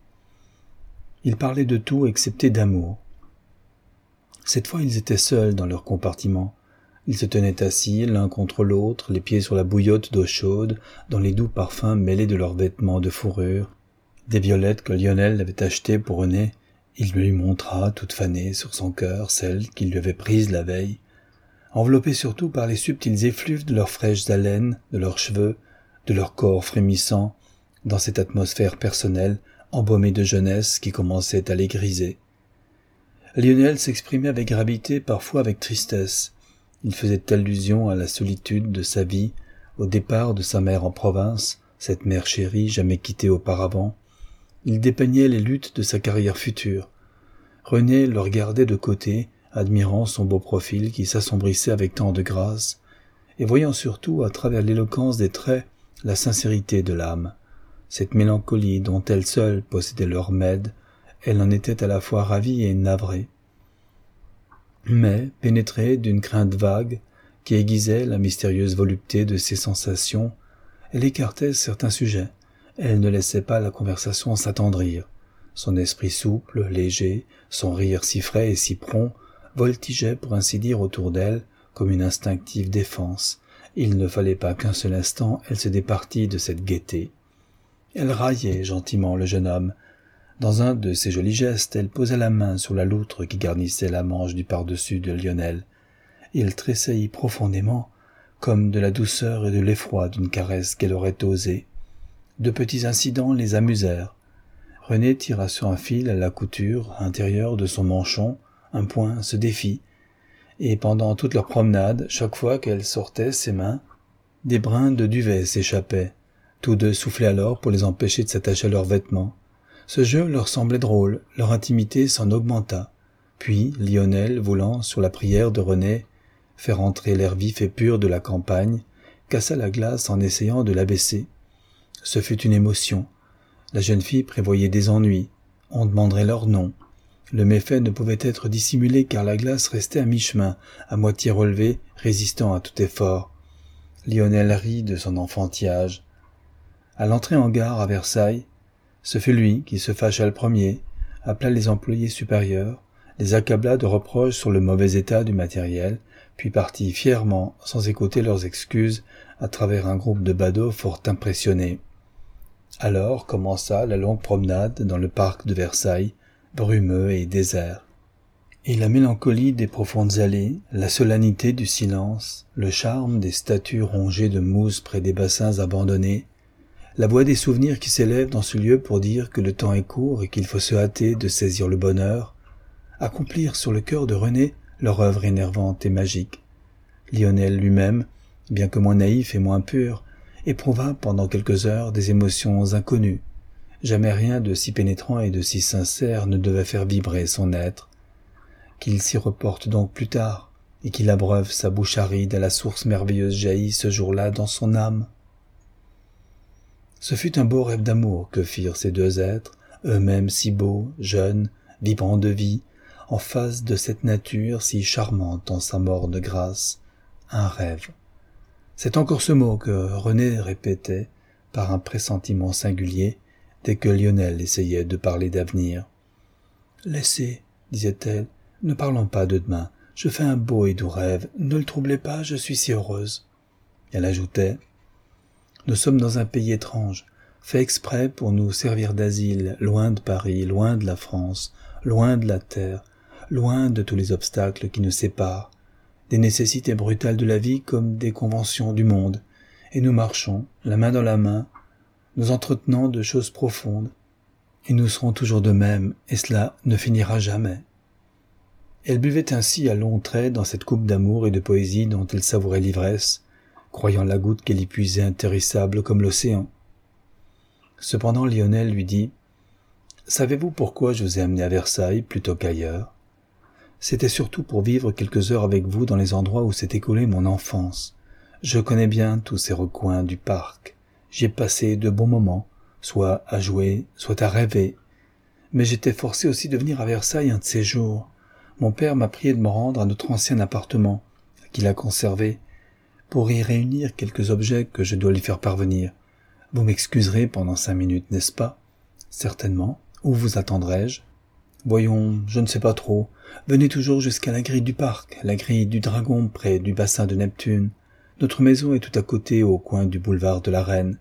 A: Ils parlaient de tout excepté d'amour. Cette fois ils étaient seuls dans leur compartiment. Ils se tenaient assis l'un contre l'autre, les pieds sur la bouillotte d'eau chaude, dans les doux parfums mêlés de leurs vêtements de fourrure. Des violettes que Lionel avait achetées pour René, il lui montra, toute fanée sur son cœur, celles qu'il lui avait prises la veille, enveloppées surtout par les subtils effluves de leurs fraîches haleines, de leurs cheveux, de leur corps frémissant, dans cette atmosphère personnelle, embaumée de jeunesse qui commençait à les griser. Lionel s'exprimait avec gravité, parfois avec tristesse. Il faisait allusion à la solitude de sa vie, au départ de sa mère en province, cette mère chérie jamais quittée auparavant. Il dépeignait les luttes de sa carrière future. René le regardait de côté, admirant son beau profil qui s'assombrissait avec tant de grâce, et voyant surtout, à travers l'éloquence des traits, la sincérité de l'âme. Cette mélancolie dont elle seule possédait le remède, elle en était à la fois ravie et navrée. Mais, pénétrée d'une crainte vague qui aiguisait la mystérieuse volupté de ses sensations, elle écartait certains sujets. Elle ne laissait pas la conversation s'attendrir. Son esprit souple, léger, son rire si frais et si prompt, voltigeait pour ainsi dire autour d'elle comme une instinctive défense. Il ne fallait pas qu'un seul instant elle se départît de cette gaieté. Elle raillait gentiment le jeune homme. Dans un de ses jolis gestes, elle posa la main sur la loutre qui garnissait la manche du par-dessus de Lionel. Il tressaillit profondément, comme de la douceur et de l'effroi d'une caresse qu'elle aurait osée. De petits incidents les amusèrent. René tira sur un fil à la couture intérieure de son manchon, un point se défit, et pendant toute leur promenade, chaque fois qu'elle sortait ses mains, des brins de duvet s'échappaient. Tous deux soufflaient alors pour les empêcher de s'attacher à leurs vêtements. Ce jeu leur semblait drôle, leur intimité s'en augmenta. Puis Lionel, voulant, sur la prière de René, faire entrer l'air vif et pur de la campagne, cassa la glace en essayant de l'abaisser. Ce fut une émotion. La jeune fille prévoyait des ennuis. On demanderait leur nom. Le méfait ne pouvait être dissimulé car la glace restait à mi-chemin, à moitié relevée, résistant à tout effort. Lionel rit de son enfantillage. À l'entrée en gare à Versailles, ce fut lui qui se fâcha le premier, appela les employés supérieurs, les accabla de reproches sur le mauvais état du matériel, puis partit fièrement, sans écouter leurs excuses, à travers un groupe de badauds fort impressionnés. Alors commença la longue promenade dans le parc de Versailles, brumeux et désert. Et la mélancolie des profondes allées, la solennité du silence, le charme des statues rongées de mousse près des bassins abandonnés, la voix des souvenirs qui s'élèvent dans ce lieu pour dire que le temps est court et qu'il faut se hâter de saisir le bonheur, accomplirent sur le cœur de René leur œuvre énervante et magique. Lionel lui-même, bien que moins naïf et moins pur, éprouva pendant quelques heures des émotions inconnues. Jamais rien de si pénétrant et de si sincère ne devait faire vibrer son être. Qu'il s'y reporte donc plus tard, et qu'il abreuve sa bouche aride à la source merveilleuse jaillie ce jour-là dans son âme. Ce fut un beau rêve d'amour que firent ces deux êtres, eux-mêmes si beaux, jeunes, vibrants de vie, en face de cette nature si charmante en sa morne grâce. Un rêve. C'est encore ce mot que René répétait, par un pressentiment singulier, dès que Lionel essayait de parler d'avenir. « Laissez, disait-elle, ne parlons pas de demain, je fais un beau et doux rêve, ne le troublez pas, je suis si heureuse. » Elle ajoutait, « Nous sommes dans un pays étrange, fait exprès pour nous servir d'asile, loin de Paris, loin de la France, loin de la terre, loin de tous les obstacles qui nous séparent, des nécessités brutales de la vie comme des conventions du monde, et nous marchons, la main dans la main, nous entretenant de choses profondes, et nous serons toujours de même, et cela ne finira jamais. » Elle buvait ainsi à longs traits dans cette coupe d'amour et de poésie dont elle savourait l'ivresse, croyant la goutte qu'elle y puisait intéressable comme l'océan. Cependant Lionel lui dit « Savez-vous pourquoi je vous ai amené à Versailles plutôt qu'ailleurs ? C'était surtout pour vivre quelques heures avec vous dans les endroits où s'est écoulée mon enfance. Je connais bien tous ces recoins du parc. J'y ai passé de bons moments, soit à jouer, soit à rêver. Mais j'étais forcé aussi de venir à Versailles un de ces jours. Mon père m'a prié de me rendre à notre ancien appartement, qu'il a conservé, pour y réunir quelques objets que je dois lui faire parvenir. Vous m'excuserez pendant cinq minutes, n'est-ce pas ? Certainement. Où vous attendrai-je ? Voyons, je ne sais pas trop. Venez toujours jusqu'à la grille du parc, la grille du Dragon près du bassin de Neptune. Notre maison est tout à côté au coin du boulevard de la Reine.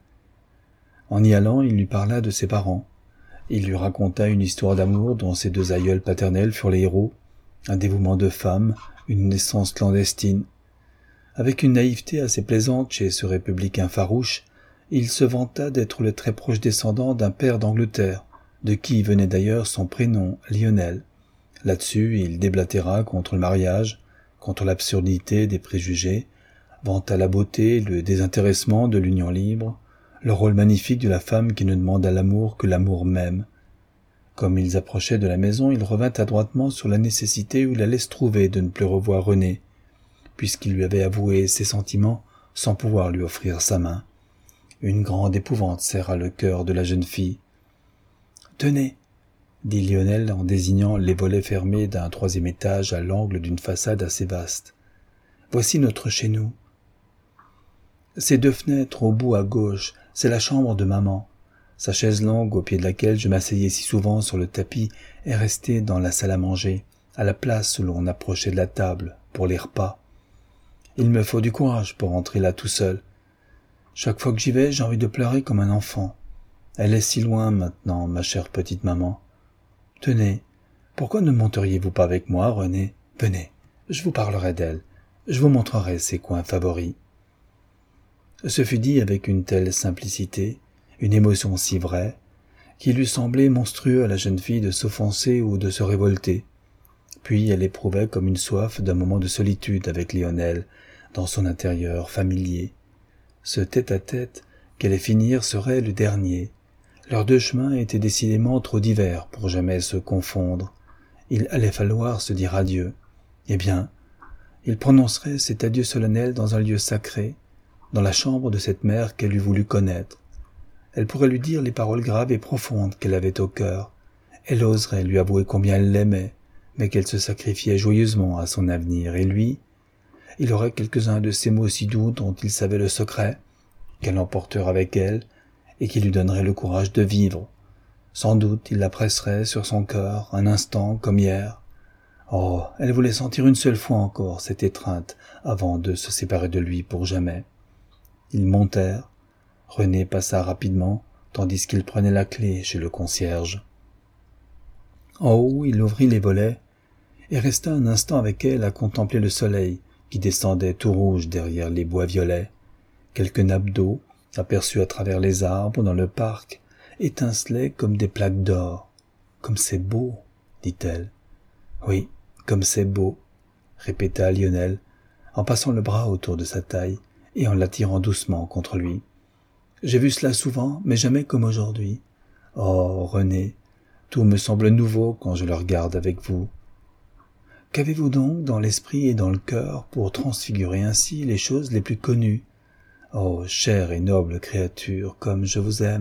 A: En y allant, il lui parla de ses parents. Il lui raconta une histoire d'amour dont ses deux aïeuls paternels furent les héros, un dévouement de femme, une naissance clandestine. Avec une naïveté assez plaisante chez ce républicain farouche, il se vanta d'être le très proche descendant d'un père d'Angleterre, de qui venait d'ailleurs son prénom, Lionel. Là-dessus, il déblatéra contre le mariage, contre l'absurdité des préjugés, vanta la beauté, le désintéressement de l'union libre, le rôle magnifique de la femme qui ne demande à l'amour que l'amour même. Comme ils approchaient de la maison, il revint adroitement sur la nécessité où il allait se trouver de ne plus revoir René, puisqu'il lui avait avoué ses sentiments sans pouvoir lui offrir sa main. Une grande épouvante serra le cœur de la jeune fille. « Tenez !» dit Lionel en désignant les volets fermés d'un troisième étage à l'angle d'une façade assez vaste. « Voici notre chez nous. Ces deux fenêtres au bout à gauche, c'est la chambre de maman. Sa chaise longue au pied de laquelle je m'asseyais si souvent sur le tapis est restée dans la salle à manger, à la place où l'on approchait de la table pour les repas. Il me faut du courage pour entrer là tout seul. Chaque fois que j'y vais, j'ai envie de pleurer comme un enfant. Elle est si loin maintenant, ma chère petite maman. Tenez, pourquoi ne monteriez-vous pas avec moi, René ? Venez, je vous parlerai d'elle, je vous montrerai ses coins favoris. » Ce fut dit avec une telle simplicité, une émotion si vraie, qu'il eût semblé monstrueux à la jeune fille de s'offenser ou de se révolter. Puis elle éprouvait comme une soif d'un moment de solitude avec Lionel, dans son intérieur familier. Ce tête-à-tête qu'allait finir serait le dernier. Leurs deux chemins étaient décidément trop divers pour jamais se confondre. Il allait falloir se dire adieu. Eh bien, il prononcerait cet adieu solennel dans un lieu sacré, dans la chambre de cette mère qu'elle eût voulu connaître. Elle pourrait lui dire les paroles graves et profondes qu'elle avait au cœur. Elle oserait lui avouer combien elle l'aimait, mais qu'elle se sacrifiait joyeusement à son avenir, et lui, il aurait quelques-uns de ces mots si doux dont il savait le secret, qu'elle emporterait avec elle, et qui lui donneraient le courage de vivre. Sans doute il la presserait sur son cœur, un instant comme hier. Oh, elle voulait sentir une seule fois encore cette étreinte avant de se séparer de lui pour jamais. Ils montèrent. René passa rapidement, tandis qu'il prenait la clé chez le concierge. En haut, il ouvrit les volets et resta un instant avec elle à contempler le soleil qui descendait tout rouge derrière les bois violets. Quelques nappes d'eau, aperçues à travers les arbres dans le parc, étincelaient comme des plaques d'or. « Comme c'est beau !» dit-elle. « Oui, comme c'est beau !» répéta Lionel, en passant le bras autour de sa taille et en l'attirant doucement contre lui. « J'ai vu cela souvent, mais jamais comme aujourd'hui. Oh, René, tout me semble nouveau quand je le regarde avec vous. Qu'avez-vous donc dans l'esprit et dans le cœur pour transfigurer ainsi les choses les plus connues? Oh, chère et noble créature, comme je vous aime !»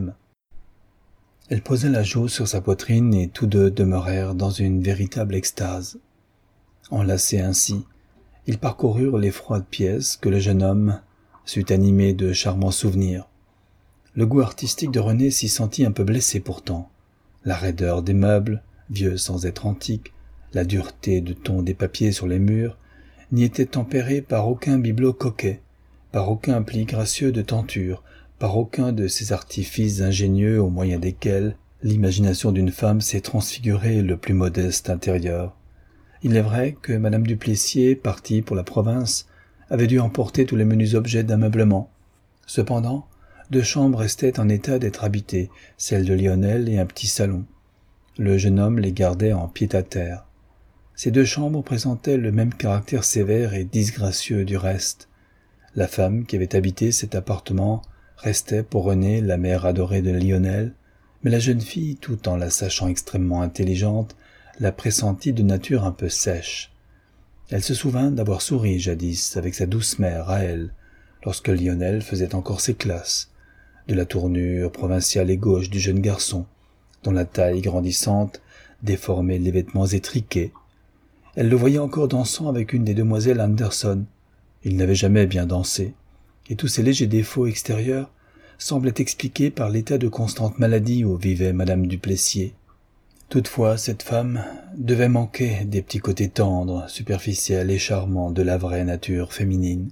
A: Elle posa la joue sur sa poitrine et tous deux demeurèrent dans une véritable extase. Enlacés ainsi, ils parcoururent les froides pièces que le jeune homme sut animer de charmants souvenirs. Le goût artistique de René s'y sentit un peu blessé pourtant. La raideur des meubles, vieux sans être antiques, la dureté de ton des papiers sur les murs, n'y étaient tempérés par aucun bibelot coquet, par aucun pli gracieux de tenture, par aucun de ces artifices ingénieux au moyen desquels l'imagination d'une femme sait transfigurer le plus modeste intérieur. Il est vrai que Madame Duplessis, partie pour la province, avait dû emporter tous les menus objets d'ameublement. Cependant, deux chambres restaient en état d'être habitées, celle de Lionel et un petit salon. Le jeune homme les gardait en pied-à-terre. Ces deux chambres présentaient le même caractère sévère et disgracieux du reste. La femme qui avait habité cet appartement restait pour René la mère adorée de Lionel, mais la jeune fille, tout en la sachant extrêmement intelligente, la pressentit de nature un peu sèche. Elle se souvint d'avoir souri jadis avec sa douce mère à elle, lorsque Lionel faisait encore ses classes, de la tournure provinciale et gauche du jeune garçon, dont la taille grandissante déformait les vêtements étriqués. Elle le voyait encore dansant avec une des demoiselles Anderson. Il n'avait jamais bien dansé, et tous ces légers défauts extérieurs semblaient expliqués par l'état de constante maladie où vivait Madame Duplessis. Toutefois, cette femme devait manquer des petits côtés tendres, superficiels et charmants de la vraie nature féminine.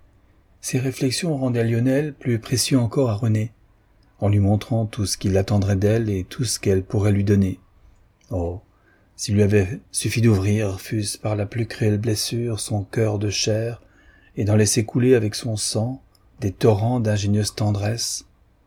A: Ces réflexions rendaient Lionel plus précieux encore à René, en lui montrant tout ce qu'il attendrait d'elle et tout ce qu'elle pourrait lui donner. Oh, s'il lui avait suffi d'ouvrir, fût-ce par la plus cruelle blessure, son cœur de chair, et d'en laisser couler avec son sang des torrents d'ingénieuse tendresse.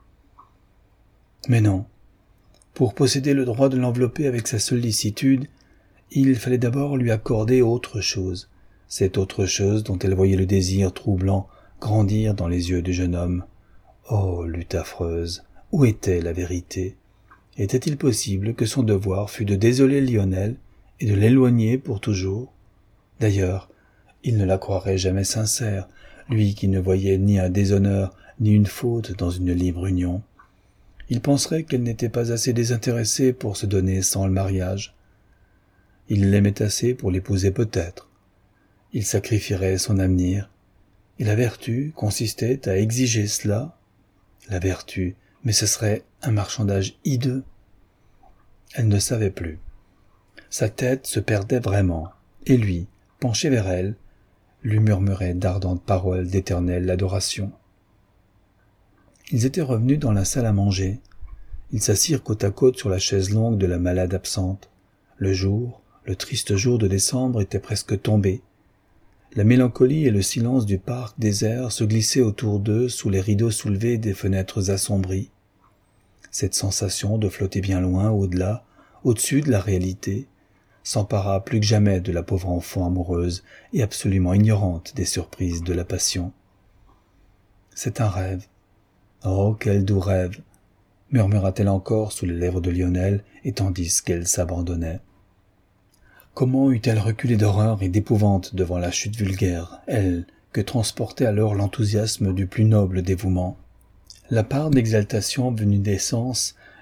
A: Mais non. Pour posséder le droit de l'envelopper avec sa sollicitude, il fallait d'abord lui accorder autre chose, cette autre chose dont elle voyait le désir troublant grandir dans les yeux du jeune homme. Oh, lutte affreuse, où était la vérité? Était-il possible que son devoir fût de désoler Lionel et de l'éloigner pour toujours? D'ailleurs, il ne la croirait jamais sincère, lui qui ne voyait ni un déshonneur ni une faute dans une libre union. Il penserait qu'elle n'était pas assez désintéressée pour se donner sans le mariage. Il l'aimait assez pour l'épouser peut-être. Il sacrifierait son avenir. Et la vertu consistait à exiger cela. La vertu, mais ce serait un marchandage hideux. Elle ne savait plus. Sa tête se perdait vraiment, et lui, penché vers elle, lui murmurait d'ardentes paroles d'éternelle adoration. Ils étaient revenus dans la salle à manger. Ils s'assirent côte à côte sur la chaise longue de la malade absente. Le jour, le triste jour de décembre, était presque tombé. La mélancolie et le silence du parc désert se glissaient autour d'eux sous les rideaux soulevés des fenêtres assombries. Cette sensation de flotter bien loin, au-delà, au-dessus de la réalité, s'empara plus que jamais de la pauvre enfant amoureuse et absolument ignorante des surprises de la passion. « C'est un rêve. Oh, quel doux rêve !» murmura-t-elle encore sous les lèvres de Lionel, et tandis qu'elle s'abandonnait. Comment eût-elle reculé d'horreur et d'épouvante devant la chute vulgaire, elle, que transportait alors l'enthousiasme du plus noble dévouement. La part d'exaltation venue des sens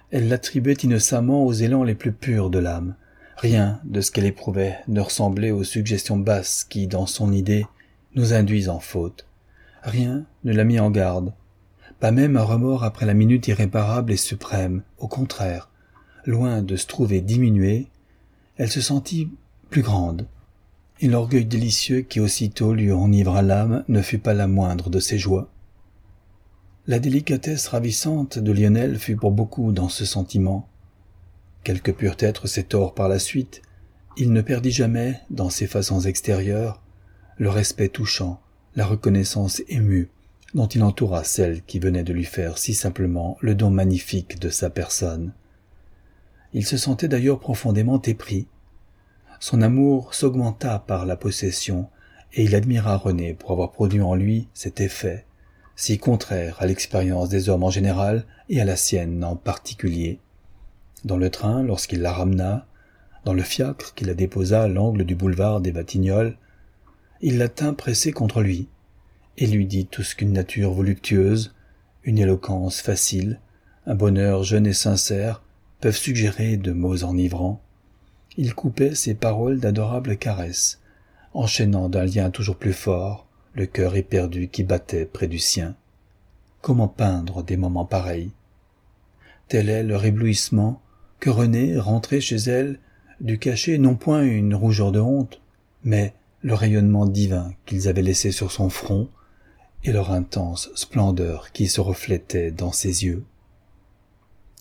A: Elle l'attribuait innocemment aux élans les plus purs de l'âme. Rien de ce qu'elle éprouvait ne ressemblait aux suggestions basses qui, dans son idée, nous induisent en faute. Rien ne la mit en garde. Pas même un remords après la minute irréparable et suprême. Au contraire, loin de se trouver diminuée, elle se sentit plus grande. Et l'orgueil délicieux qui aussitôt lui enivra l'âme ne fut pas la moindre de ses joies. La délicatesse ravissante de Lionel fut pour beaucoup dans ce sentiment. Quels que purent être ses torts par la suite, il ne perdit jamais, dans ses façons extérieures, le respect touchant, la reconnaissance émue, dont il entoura celle qui venait de lui faire si simplement le don magnifique de sa personne. Il se sentait d'ailleurs profondément épris. Son amour s'augmenta par la possession, et il admira René pour avoir produit en lui cet effet, si contraire à l'expérience des hommes en général et à la sienne en particulier. Dans le train, lorsqu'il la ramena, dans le fiacre qui la déposa à l'angle du boulevard des Batignolles, il la tint pressée contre lui, et lui dit tout ce qu'une nature voluptueuse, une éloquence facile, un bonheur jeune et sincère peuvent suggérer de mots enivrants. Il coupait ses paroles d'adorables caresses, enchaînant d'un lien toujours plus fort le cœur éperdu qui battait près du sien. Comment peindre des moments pareils? Tel est leur éblouissement que René, rentré chez elle, dut cacher non point une rougeur de honte, mais le rayonnement divin qu'ils avaient laissé sur son front et leur intense splendeur qui se reflétait dans ses yeux.